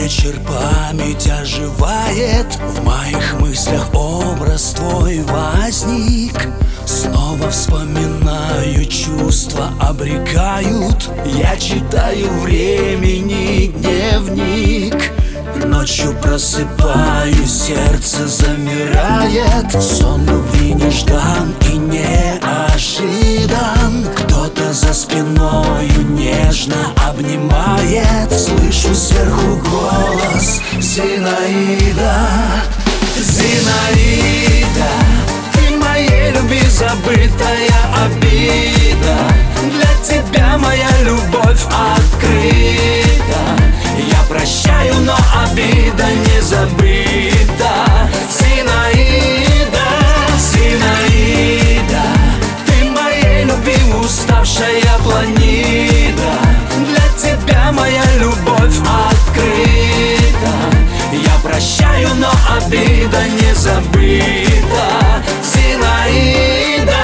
вечер память оживает, в моих мыслях образ твой возник. Снова вспоминаю, чувства обрекают. Я читаю времени дневник. Ночью просыпаюсь, сердце замирает. Сон любви неждан и неожидан. Кто-то за спиною нежно обнимает. Слышу сверху голос: Зинаида, Зинаида, ты моей любви забытая обида. Для тебя моя любовь открыта. Я прощаю, но обида не забыта. Зинаида, Зинаида, ты моей любви уставшая планида. Для тебя моя любовь открыта. Я прощаю, но обида не забыта. Зинаида.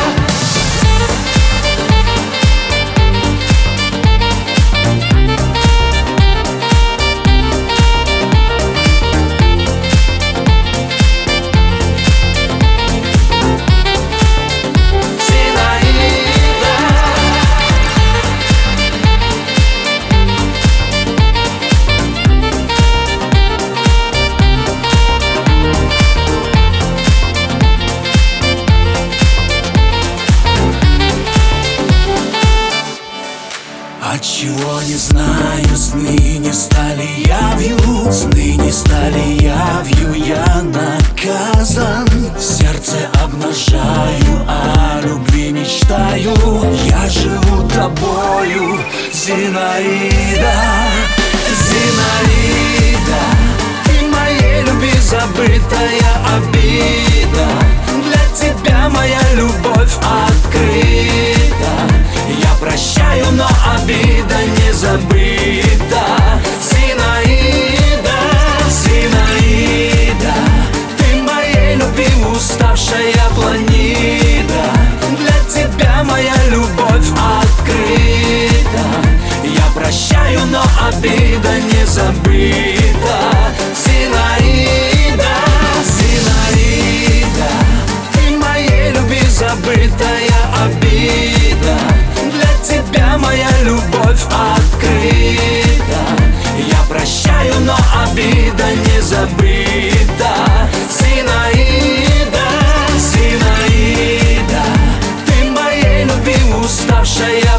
Отчего не знаю, сны не стали явью. Сны не стали явью, я наказан. В сердце обнажаю, о любви мечтаю. Я живу тобою, Зинаида, Зинаида, ты моей любви забытая обида. Для тебя моя любовь открыта. Я прощаю, но обида не забыта. Зинаида, Зинаида, ты моей любви уставшая планида. Для тебя моя любовь открыта. Я прощаю, но обида не забыта. Зинаида, Зинаида, ты моей любви забытая обида. Для тебя моя любовь открыта. Я прощаю, но обида не забыта. Зинаида, Зинаида, ты моей любви уставшая